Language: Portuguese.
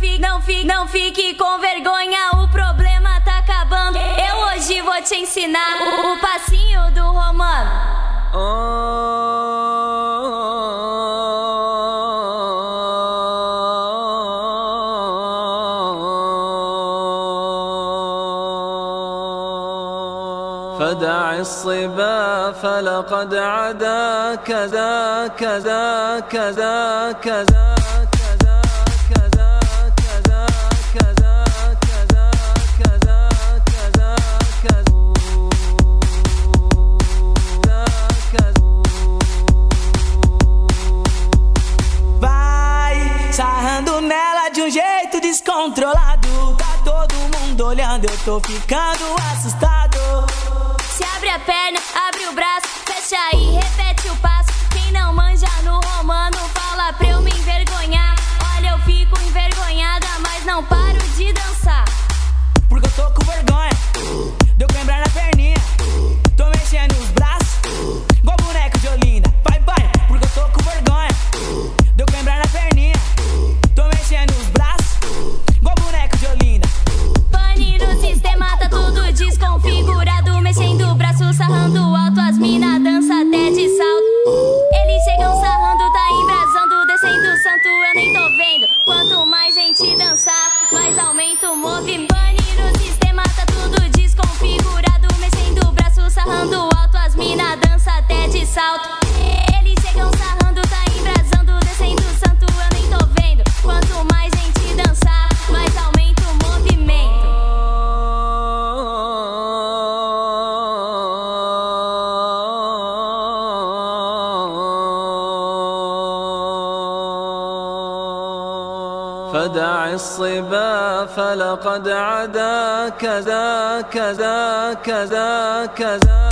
não fique com vergonha, o problema tá acabando. Eu hoje vou te ensinar o passinho do Romano. فدع الصبا فلقد عدا كذا كذا كذا كذا كذا كذا كذا كذا كذا كذا كذا كذا. Vai sarrando nela de jeito descontrolado. Tá todo mundo olhando, eu tô ficando assustado. Se abre a perna, abre o braço, fecha aí, repete o passo. Quem não manja no Romano, fala pra eu me envergonhar. Olha, eu fico envergonhada, mas não paro de dançar. Porque eu tô com vergonha, deu quebrar na perninha. Tô mexendo os braços, igual boneco de Olinda. Vai, vai, porque eu tô com vergonha, deu quebrar na perninha. Tô mexendo os braços, igual boneco de Olinda. Pane no sistema, tá tudo desconfigurado. Mexendo o braço, sarrando alto, as mina dança até de salto. Eles chegam sarrando, tá embrasando, descendo o santo, eu nem tô vendo. Quanto mais gente dançar, mais aumenta o movimento. Pane no sistema, tá tudo desconfigurado. Mexendo o braço, sarrando alto, as mina dança até de salto. Eles chegam sarrando, tá embrasando, descendo o santo, eu nem tô vendo. Quanto mais gente dançar, mais aumenta o movimento. فدع الصبا فلقد عدا كذا كذا كذا كذا